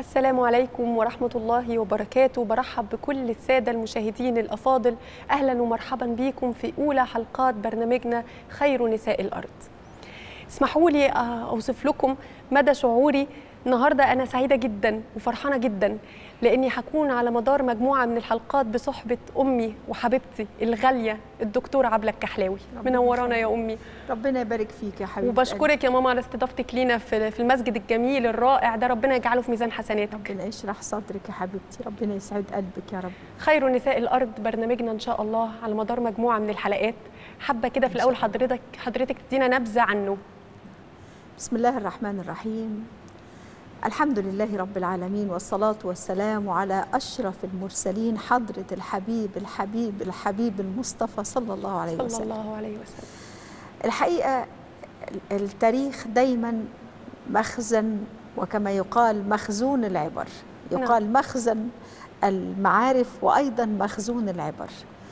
السلام عليكم ورحمة الله وبركاته. برحب بكل السادة المشاهدين الأفاضل، أهلا ومرحبا بكم في أولى حلقات برنامجنا خير نساء الأرض. اسمحوا لي أوصف لكم مدى شعوري النهاردة. أنا سعيدة جدا وفرحانة جدا لأني هكون على مدار مجموعة من الحلقات بصحبة أمي وحبيبتي الغالية الدكتورة عبلة الكحلاوي. منورانا يا أمي. ربنا يبارك فيك يا حبيبتي. وبشكرك يا ماما على استضافتك لينا في المسجد الجميل الرائع ده، ربنا يجعله في ميزان حسناتك. ربنا يشرح صدرك يا حبيبتي، ربنا يسعد قلبك يا رب. خير نساء الأرض برنامجنا إن شاء الله على مدار مجموعة من الحلقات. حابة كده في الأول حضرتك تدينا نبذة عنه. بسم الله الرحمن الرحيم. الحمد لله رب العالمين، والصلاة والسلام على أشرف المرسلين حضرة الحبيب المصطفى صلى الله عليه وسلم. صلى الله عليه وسلم. الحقيقة التاريخ دايما مخزن، وكما يقال مخزون العبر، يقال مخزن المعارف وأيضا مخزون العبر.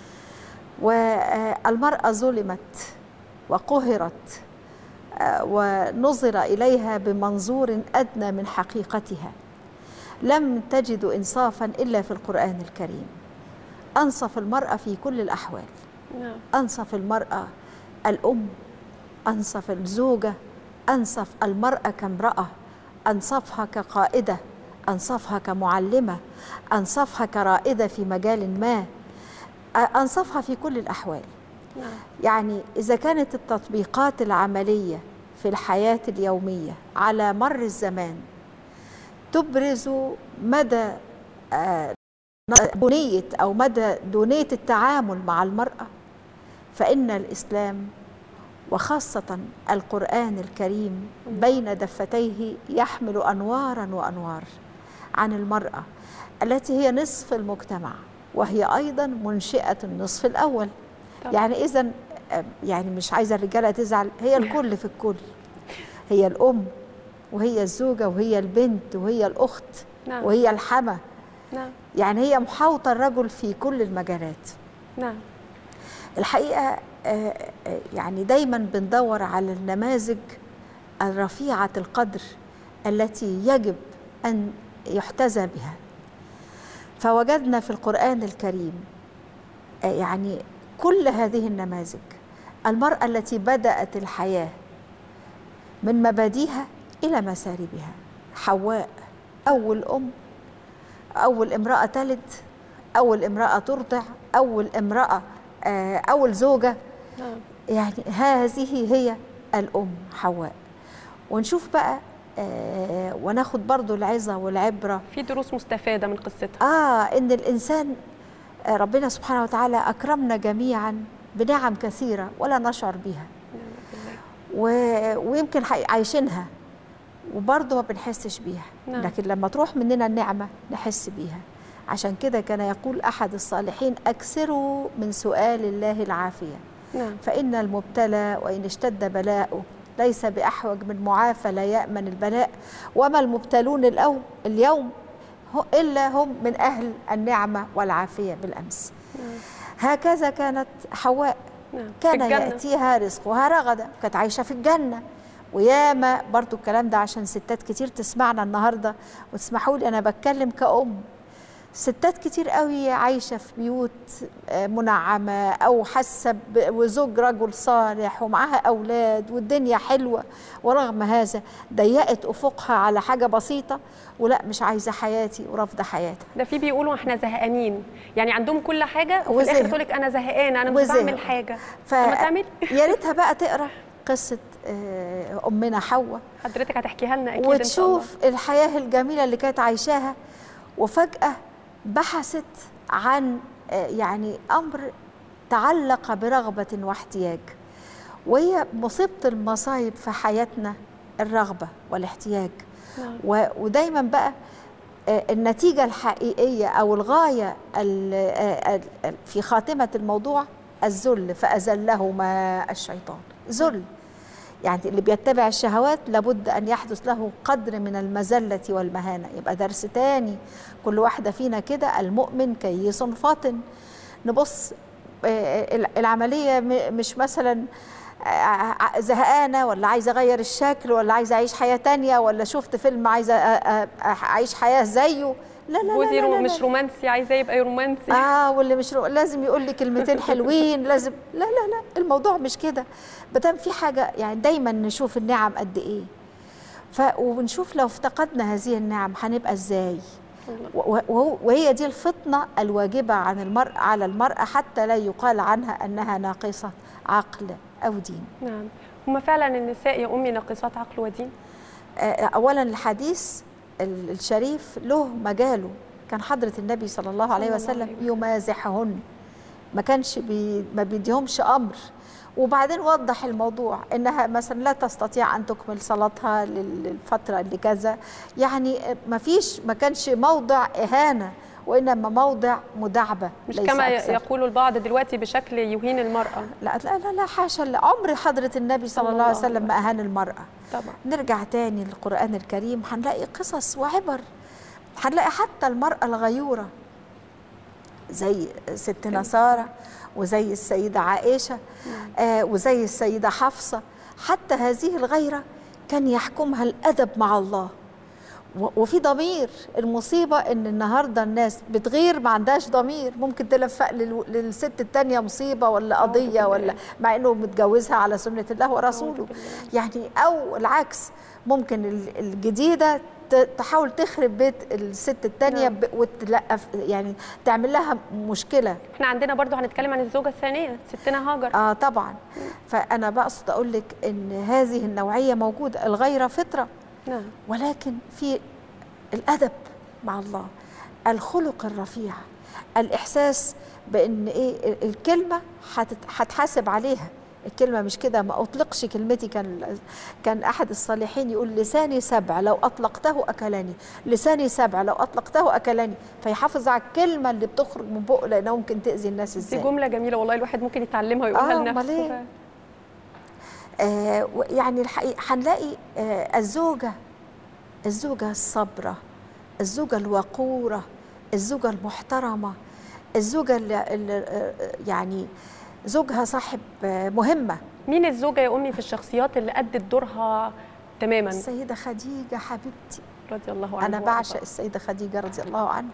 والمرأة ظلمت وقهرت ونظر إليها بمنظور أدنى من حقيقتها. لم تجد إنصافا إلا في القرآن الكريم. أنصف المرأة في كل الأحوال. أنصف المرأة الأم، أنصف الزوجة، أنصف المرأة كامرأة، أنصفها كقائدة، أنصفها كمعلمة، أنصفها كرائدة في مجال ما، أنصفها في كل الأحوال. يعني إذا كانت التطبيقات العملية في الحياة اليومية على مر الزمان تبرز مدى دونية أو مدى دونية التعامل مع المرأة، فإن الإسلام وخاصة القرآن الكريم بين دفتيه يحمل أنوارا وأنوار عن المرأة التي هي نصف المجتمع، وهي أيضا منشئة النصف الأول. يعني إذن يعني مش عايزة الرجالة تزعل، هي الكل في الكل. هي الأم وهي الزوجة وهي البنت وهي الأخت وهي الحمى. يعني هي محاوطة الرجل في كل المجالات. الحقيقة يعني دايما بندور على النماذج الرفيعة القدر التي يجب أن يحتذى بها، فوجدنا في القرآن الكريم يعني كل هذه النماذج. المرأة التي بدأت الحياة من مبادئها إلى مساربها، حواء، أول أم، أول امرأة تلد، أول امرأة ترضع، أول امرأة أول زوجة. يعني هذه هي الأم حواء. ونشوف بقى وناخد برضو العظة والعبرة، في دروس مستفادة من قصتها. إن الإنسان ربنا سبحانه وتعالى أكرمنا جميعا بنعم كثيرة ولا نشعر بها، ويمكن عايشينها وبرضه ما بنحسش بيها. لكن لما تروح مننا النعمة نحس بيها. عشان كده كان يقول أحد الصالحين: أكثروا من سؤال الله العافية، فإن المبتلى وإن اشتد بلاؤه ليس بأحوج من معافى لا يأمن البلاء، وما المبتلون اليوم إلا هم من أهل النعمة والعافية بالأمس. هكذا كانت حواء، كان يأتيها رزقها رغدا، كانت عايشة في الجنة. وياما برضو الكلام ده عشان ستات كتير تسمعنا النهاردة، وتسمحوا لي أنا بتكلم كأم. ستات كتير قوي عايشة في بيوت منعمة أو حاسة وزوج رجل صالح ومعها أولاد والدنيا حلوة، ورغم هذا ضيقت أفقها على حاجة بسيطة، ولا مش عايزة حياتي ورافضة حياتها. ده في بيقولوا احنا زهقانين، يعني عندهم كل حاجة وفي الآخر تقولك أنا زهقانة، أنا مش بعمل حاجة. لما تعمل يا ريتها بقى تقرأ قصة أمنا حواء، حضرتك هتحكيها لنا أكيد إن شاء الله، وتشوف الحياة الجميلة اللي كانت عايشاها. وفجأة بحثت عن يعني أمر تعلق برغبة واحتياج، وهي مصيبة المصايب في حياتنا الرغبة والاحتياج. ودايما بقى النتيجة الحقيقية أو الغاية في خاتمة الموضوع الذل، فأذلهما الشيطان. ذل يعني اللي بيتبع الشهوات لابد أن يحدث له قدر من المذلة والمهانة. يبقى درس تاني كل واحدة فينا كده: المؤمن كيس فاطن. نبص العملية مش مثلا زهقانه، ولا عايزه اغير الشكل، ولا عايزه اعيش حياه تانية، ولا شفت فيلم عايزه اعيش حياه زيه. لا لا جوزي لا لا لا مش رومانسي، عايزاه يبقى رومانسي. واللي مش لازم يقول لي كلمتين حلوين، لازم. لا لا لا، الموضوع مش كده. بدل في حاجه يعني دايما نشوف النعم قد ايه، ونشوف لو افتقدنا هذه النعم هنبقى ازاي. وهي دي الفطنه الواجبه على المراه، حتى لا يقال عنها انها ناقصه عقل او دين. نعم، هما فعلا النساء يا امي ناقصات عقل ودين. اولا الحديث الشريف له مجاله، كان حضرة النبي صلى الله عليه وسلم يمازحهن، ما كانش ما بيديهمش أمر. وبعدين وضح الموضوع انها مثلا لا تستطيع ان تكمل صلاتها للفتره اللي كذا، يعني ما كانش موضع اهانه، وانما موضع مداعبه، مش كما يقول البعض دلوقتي بشكل يهين المراه. لا لا لا, لا حاشا، عمر حضره النبي صلى الله عليه وسلم ما اهان المراه. طبعا. نرجع تاني للقران الكريم، هنلاقي قصص وعبر، هنلاقي حتى المراه الغيوره زي ستنا ساره، وزي السيدة عائشة، وزي السيدة حفصة. حتى هذه الغيرة كان يحكمها الأدب مع الله وفي ضمير. المصيبة إن النهاردة الناس بتغير ما عندهاش ضمير، ممكن تلفق للست التانية مصيبة ولا قضية، ولا مع إنه متجوزها على سنة الله ورسوله يعني، أو العكس، ممكن الجديدة تحاول تخرب بيت الست الثانيه وتلقف، يعني تعمل لها مشكله. احنا عندنا برضو هنتكلم عن الزوجه الثانيه ستنا هاجر. طبعا. فانا بقصد اقول لك ان هذه النوعيه موجوده، الغيره فطره. نعم. ولكن في الادب مع الله، الخلق الرفيع، الاحساس بان ايه الكلمه هتحاسب عليها. الكلمة مش كده، ما أطلقش كلمتي. كان أحد الصالحين يقول لساني سبع لو أطلقته أكلني، لساني سبع لو أطلقته أكلني. فيحافظ على الكلمة اللي بتخرج من بقه، لأنها ممكن تأذي الناس إزاي. دي جملة جميلة والله، الواحد ممكن يتعلمها ويقولها لنفسه. يعني الحقيقة هنلاقي الزوجة الصبرة، الزوجة الوقورة، الزوجة المحترمة، الزوجة اللي يعني زوجها صاحب مهمة. مين الزوجة يا أمي في الشخصيات اللي أدت دورها تماما؟ السيدة خديجة حبيبتي رضي الله عنها. أنا بعشق السيدة خديجة رضي الله عنها.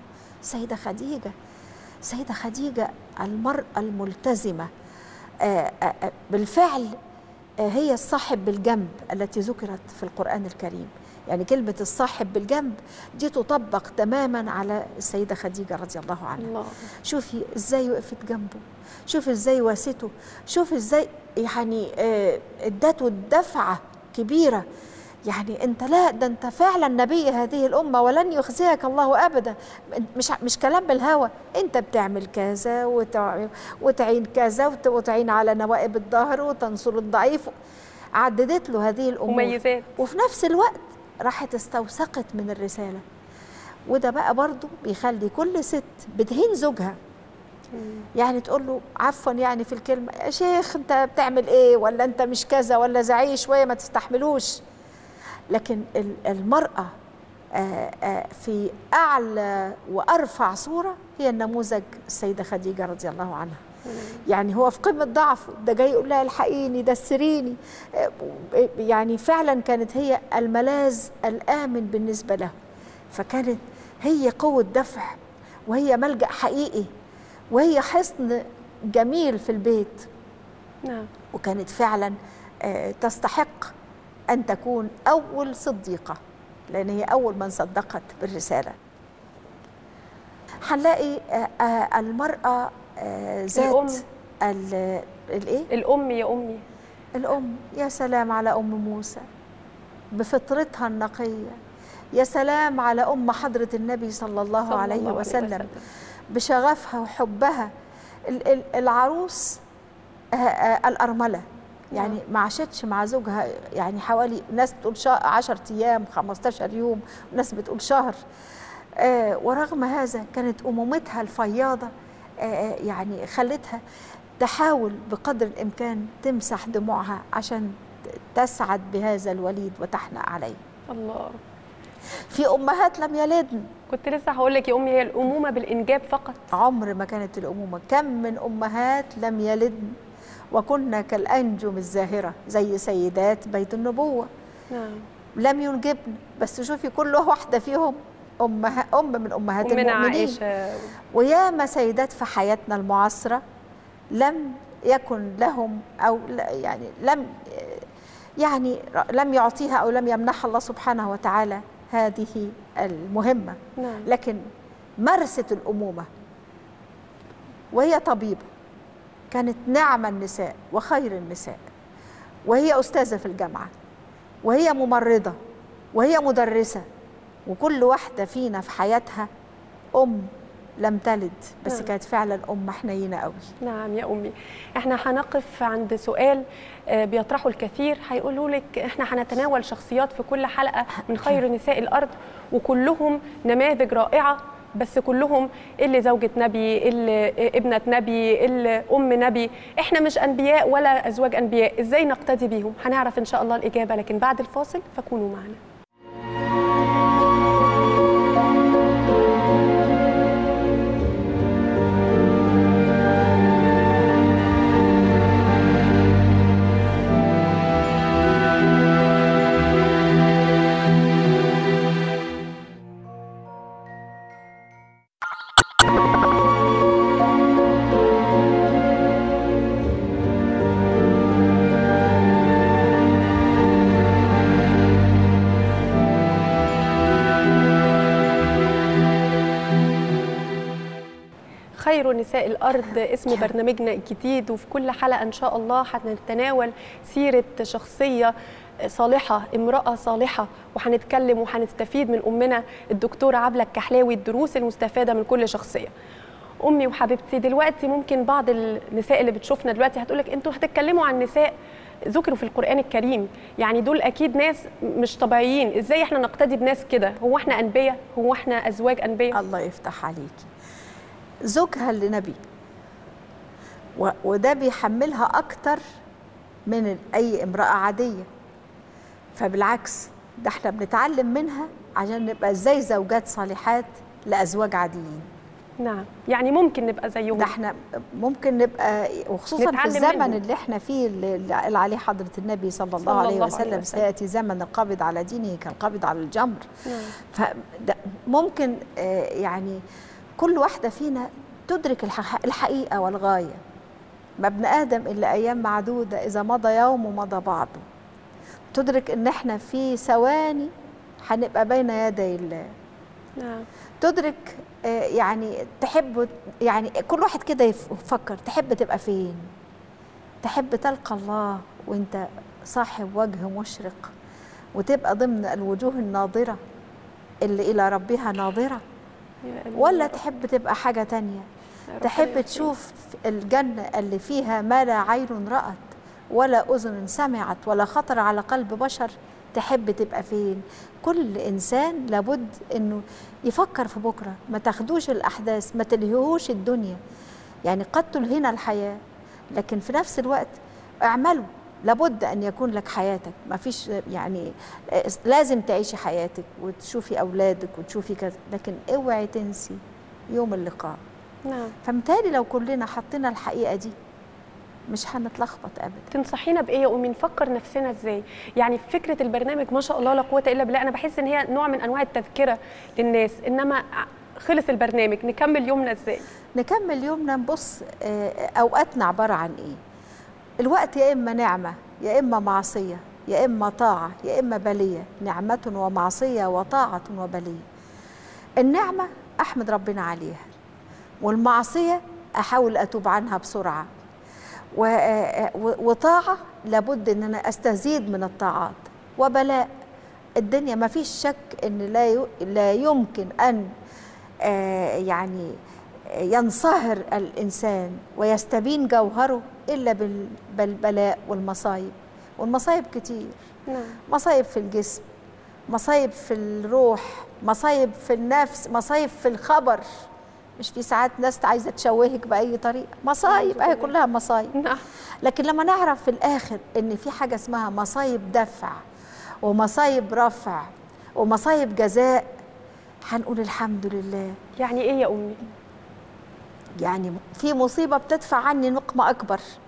السيدة خديجة المرأة الملتزمة، بالفعل هي الصاحب بالجنب التي ذكرت في القرآن الكريم. يعني كلمة الصاحب بالجنب دي تطبق تماما على السيدة خديجة رضي الله عنها. الله. شوفي ازاي وقفت جنبه، شوفي ازاي واسته، شوفي ازاي يعني ادته دفعة كبيرة. يعني انت، لا ده انت فعلا نبي هذه الأمة ولن يخزيك الله أبدا. مش كلام بالهوى، انت بتعمل كذا وتعين كذا وتعين على نوائب الظهر وتنصر الضعيف. عددت له هذه الأمور مميزات، وفي نفس الوقت راحت استوثقت من الرسالة. وده بقى برضو بيخلي كل ست بتهين زوجها، يعني تقول له عفوا يعني في الكلمة، يا شيخ انت بتعمل ايه، ولا انت مش كذا، ولا زعيه شوية ما تستحملوش. لكن المرأة في أعلى وأرفع صورة هي النموذج السيدة خديجة رضي الله عنها. يعني هو في قمة ضعفه، ده جاي يقول لها الحقيني دسريني. يعني فعلا كانت هي الملاذ الآمن بالنسبة له، فكانت هي قوة دفع، وهي ملجأ حقيقي، وهي حصن جميل في البيت. نعم. وكانت فعلا تستحق أن تكون أول صديقة، لأن هي أول من صدقت بالرسالة. هنلاقي المرأة ذات الايه؟ الأم يا أمي. الأم، يا سلام على أم موسى بفطرتها النقية، يا سلام على أم حضرة النبي صلى الله عليه وسلم بشغفها وحبها. العروس الأرملة، يعني ما عاشتش مع زوجها يعني حوالي، ناس بتقول 10 أيام 15 يوم، وناس بتقول شهر. ورغم هذا كانت أمومتها الفياضة يعني خلتها تحاول بقدر الإمكان تمسح دموعها عشان تسعد بهذا الوليد وتحنأ عليه. الله. في أمهات لم يلدن. كنت لسه هقول لك يا أمي، هي الأمومة بالإنجاب فقط، عمر ما كانت الأمومة. كم من أمهات لم يلدن وكنا كالأنجم الزاهرة زي سيدات بيت النبوة. نعم. لم ينجبن، بس شوفي كل واحدة فيهم أم من أمهات أمنا المؤمنين. عائشة. وياما سيدات في حياتنا المعاصرة لم يكن لهم أو لم يعطيها أو لم يمنحها الله سبحانه وتعالى هذه المهمة. نعم. لكن مارست الأمومة وهي طبيبة، كانت نعم النساء وخير النساء، وهي أستاذة في الجامعة، وهي ممرضة، وهي مدرسة، وكل واحدة فينا في حياتها أم لم تلد، بس نعم. كانت فعلا أم حنينة قوي. نعم يا أمي. احنا هنقف عند سؤال بيطرحه الكثير، هيقولوا لك احنا هنتناول شخصيات في كل حلقة من خير نساء الأرض، وكلهم نماذج رائعة، بس كلهم اللي زوجة نبي، اللي ابنة نبي، اللي أم نبي. احنا مش أنبياء ولا أزواج أنبياء، ازاي نقتدي بيهم؟ هنعرف إن شاء الله الإجابة، لكن بعد الفاصل فكونوا معنا. خير نساء الأرض اسم برنامجنا الجديد، وفي كل حلقة إن شاء الله هنتناول سيرة شخصية صالحة، امرأة صالحة، وهنتكلم وهنستفيد من أمنا الدكتورة عبلة الكحلاوي الدروس المستفادة من كل شخصية. أمي وحبيبتي، دلوقتي ممكن بعض النساء اللي بتشوفنا دلوقتي هتقولك أنتوا هتتكلموا عن نساء ذكروا في القرآن الكريم، يعني دول أكيد ناس مش طبيعيين، إزاي إحنا نقتدي بناس كده؟ هو إحنا أنبياء؟ هو إحنا أزواج أنبياء؟ الله يفتح عليكي. زوجها لنبي، وده بيحملها أكتر من أي امرأة عادية، فبالعكس ده احنا بنتعلم منها عشان نبقى زي زوجات صالحات لأزواج عاديين. نعم، يعني ممكن نبقى زيهم. ده احنا ممكن نبقى، وخصوصا في الزمن منهم. اللي احنا فيه اللي قال عليه حضرة النبي صلى الله عليه وسلم سيأتي زمن القابض على دينه كالقابض على الجمر. فممكن يعني كل واحدة فينا تدرك الحقيقة والغاية. ما ابن آدم إلا أيام معدودة، إذا مضى يوم ومضى بعضه. تدرك إن إحنا في ثواني هنبقى بين يدي الله. نعم. تدرك يعني تحب، يعني كل واحد كده يفكر تحب تبقى فين؟ تحب تلقى الله وانت صاحب وجه مشرق، وتبقى ضمن الوجوه الناظرة اللي إلى ربها ناظرة، ولا تحب تبقى حاجة تانية؟ تحب تشوف الجنة اللي فيها ما لا عين رأت ولا أذن سمعت ولا خطر على قلب بشر؟ تحب تبقى فين؟ كل إنسان لابد إنه يفكر في بكرة، ما تاخدوش الأحداث، ما تلهوش الدنيا. يعني قد تلهينا الحياة، لكن في نفس الوقت اعملوا، لابد أن يكون لك حياتك، ما فيش يعني لازم تعيشي حياتك وتشوفي أولادك وتشوفي كذا، لكن اوعي تنسي يوم اللقاء. نعم. فمتهيألي لو كلنا حطينا الحقيقة دي مش هنتلخبط ابدا. تنصحينا بايه يا امي؟ نفكر نفسنا ازاي؟ يعني فكره البرنامج ما شاء الله لا قوه الا بالله، انا بحس ان هي نوع من انواع التذكره للناس، انما خلص البرنامج نكمل يومنا ازاي؟ نكمل يومنا نبص اوقاتنا عباره عن ايه؟ الوقت يا اما نعمه يا اما معصيه يا اما طاعه يا اما بليه، نعمه ومعصيه وطاعه وبليه. النعمه احمد ربنا عليها، والمعصيه احاول اتوب عنها بسرعه، وطاعة لابد ان انا استزيد من الطاعات، وبلاء الدنيا ما فيش شك ان لا يمكن ان يعني ينصهر الانسان ويستبين جوهره الا بالبلاء والمصايب. والمصايب كتير. نعم. مصايب في الجسم، مصايب في الروح، مصايب في النفس، مصايب في الخبر. مش في ساعات ناس عايزه تشوهك باي طريقه، مصايب، هي كلها مصايب. نعم. لكن لما نعرف في الاخر ان في حاجه اسمها مصايب دفع ومصايب رفع ومصايب جزاء، هنقول الحمد لله. يعني ايه يا امي؟ يعني في مصيبه بتدفع عني نقمه اكبر،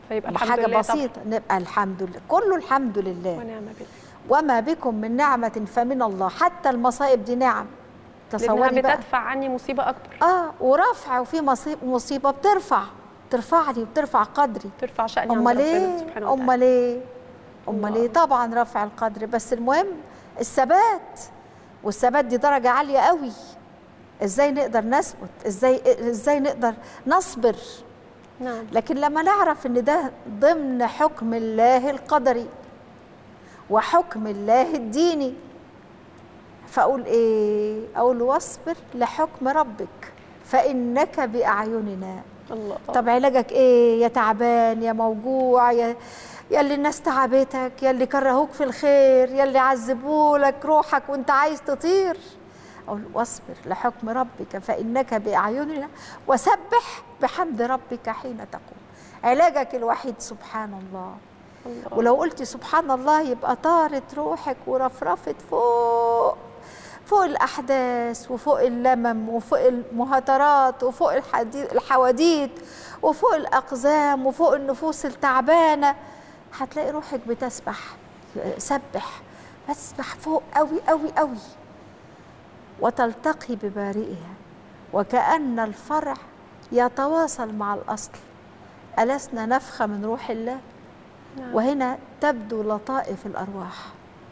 فيبقى الحمد حاجة لله بسيطة نبقى الحمد لله، كله الحمد لله. ونعم بالله. وما بكم من نعمة فمن الله، حتى المصائب دي نعم. تصوري تصوري بقى بتدفع عني مصيبة أكبر. ورفع، وفي مصيبة ترفعني وبترفع قدري، ترفع شأني عند أمال ربنا إيه؟ سبحانه وتعالى. أمال إيه؟ أمال إيه؟ طبعا رفع القدر، بس المهم الثبات، والثبات دي درجة عالية قوي. إزاي نقدر نثبت؟ إزاي نقدر نصبر؟ نعم. لكن لما نعرف إن ده ضمن حكم الله القدري وحكم الله الديني، فأقول إيه؟ أقول واصبر لحكم ربك فإنك بأعيننا. الله. طب علاجك إيه؟ يا تعبان، يا موجوع، يا اللي الناس تعبتك، يا اللي كرهوك في الخير، يا اللي عذبولك روحك وانت عايز تطير. أقول واصبر لحكم ربك فإنك بأعيننا وسبح بحمد ربك حين تقوم. علاجك الوحيد سبحان الله. الله. ولو قلت سبحان الله يبقى طارت روحك ورفرفت فوق الأحداث وفوق اللمم وفوق المهاترات وفوق الحواديت وفوق الأقزام وفوق النفوس التعبانة. هتلاقي روحك بتسبح. سبح، بسبح فوق قوي قوي قوي، وتلتقي ببارئها وكأن الفرع يتواصل مع الأصل. ألسنا نفخة من روح الله؟ نعم. وهنا تبدو لطائف الأرواح،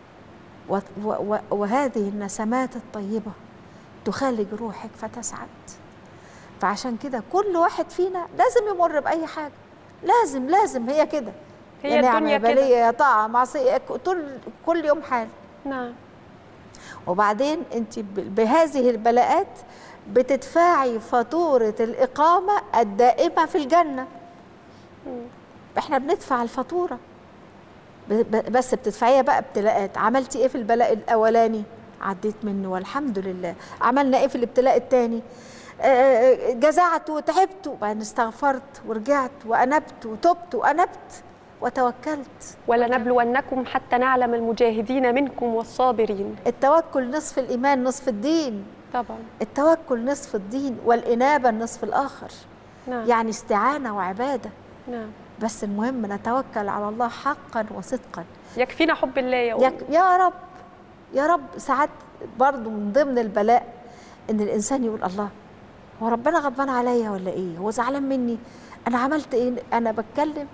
وهذه النسمات الطيبة تخالج روحك فتسعد. فعشان كده كل واحد فينا لازم يمر بأي حاجة، لازم هي كده، هي يا نعمة الدنيا يا كده. بلية يا طاعة معصية، كل يوم حال. نعم. وبعدين انت بهذه البلاءات بتدفعي فاتورة الإقامة الدائمة في الجنة. احنا بندفع الفاتورة، بس بتدفعيها بقى ابتلاءات. عملتي ايه في البلاء الأولاني؟ عديت منه والحمد لله. عملنا ايه في الابتلاء الثاني؟ جزعت وتعبت، وبعدين استغفرت ورجعت وأنبت وتبت وأنبت وتوكلت. ولنبلونكم حتى نعلم المجاهدين منكم والصابرين. التوكل نصف الإيمان نصف الدين. طبعا. التوكل نصف الدين والإنابة النصف الآخر. نعم. يعني استعانة وعبادة. نعم. بس المهم نتوكل على الله حقا وصدقا. يكفينا حب الله يا أمي. يا رب يا رب. ساعات برضو من ضمن البلاء إن الإنسان يقول الله، هو ربنا غضبان عليا ولا إيه؟ هو زعلان مني؟ أنا عملت إيه؟ أنا بتكلم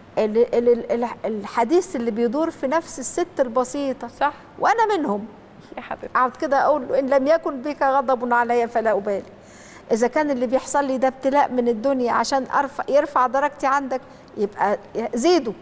الحديث اللي بيدور في نفس الست البسيطة. صح. وأنا منهم يا حبيبي. أقعد كده أقول له إن لم يكن بك غضب علي فلا أبالي. إذا كان اللي بيحصل لي ده ابتلاء من الدنيا عشان يرفع درجتي عندك، يبقى زيده.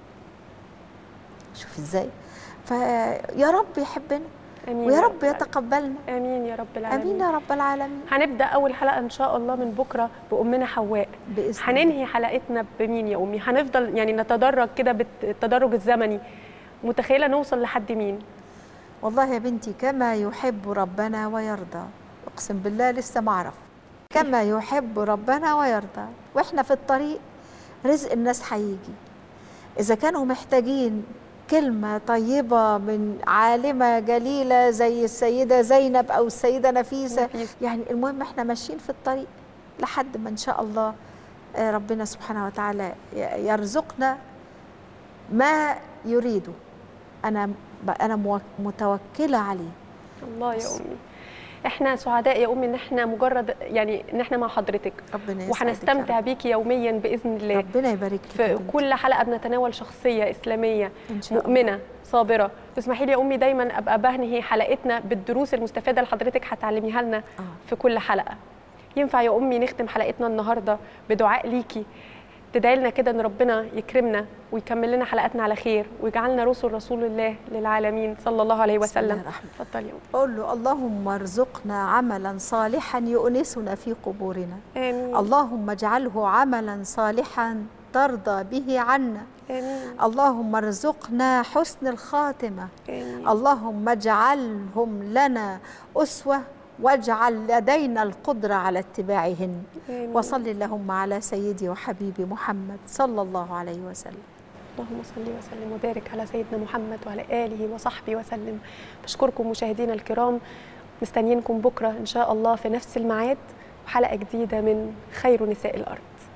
شوف إزاي. فيا رب يحبنا آمين ويا يا رب يتقبلنا. آمين يا رب العالمين. آمين يا رب العالمين. هنبدأ أول حلقة إن شاء الله من بكرة بأمنا حواء بإذن هننهي حلقتنا بمين يا أمي؟ هنفضل يعني نتدرج كده بالتدرج الزمني، متخيلة نوصل لحد مين؟ والله يا بنتي كما يحب ربنا ويرضى. أقسم بالله لسه ما أعرف. كما يحب ربنا ويرضى. وإحنا في الطريق رزق الناس هيجي. إذا كانوا محتاجين كلمة طيبة من عالمة جليلة زي السيدة زينب أو السيدة نفيسة، يعني المهم إحنا ماشيين في الطريق لحد ما إن شاء الله ربنا سبحانه وتعالى يرزقنا ما يريده. أنا متوكلة عليه. الله يا أمي. احنا سعداء يا أمي ان احنا مجرد يعني ان احنا مع حضرتك، ربنا وهنستمتع بيكي يوميا بإذن الله. ربنا يبارك في كل حلقة بنتناول شخصية إسلامية مؤمنة صابرة. تسمحي لي يا أمي دايما أبقى بهنهي حلقتنا بالدروس المستفادة اللي حضرتك هتعلميها لنا في كل حلقة. ينفع يا أمي نختم حلقتنا النهاردة بدعاء ليكي تدعي لنا كده ان ربنا يكرمنا ويكمل لنا حلقاتنا على خير ويجعلنا رسل رسول الله للعالمين صلى الله عليه وسلم؟ اتفضلي يا أمي. قول له اللهم ارزقنا عملا صالحا يؤنسنا في قبورنا. آمين. اللهم اجعله عملا صالحا ترضى به عنا. آمين. اللهم ارزقنا حسن الخاتمة. آمين. اللهم اجعلهم لنا أسوة واجعل لدينا القدرة على اتباعهن. وصل اللهم على سيدي وحبيبي محمد صلى الله عليه وسلم. اللهم صل وسلم وبارك على سيدنا محمد وعلى آله وصحبه وسلم. بشكركم مشاهدينا الكرام، مستنيينكم بكرة إن شاء الله في نفس الميعاد وحلقة جديدة من خير نساء الأرض.